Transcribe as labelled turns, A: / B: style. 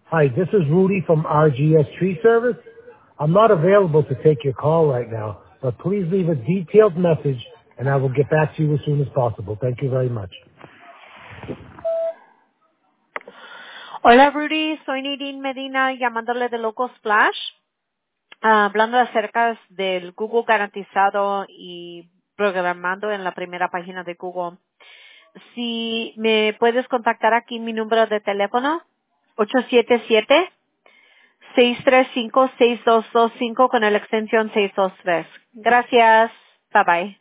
A: Hi, this is Rudy from RGS Tree Service. I'm not available to take your call right now, but please leave a detailed message and I will get back to you as soon as possible. Thank you very much.
B: Hola Rudy, soy Nadine Medina llamándole de Local Splash, hablando acerca del Google garantizado y programando en la primera página de Google. Si me puedes contactar aquí mi número de teléfono, 877-635-6225 con la extensión 623. Gracias. Bye bye.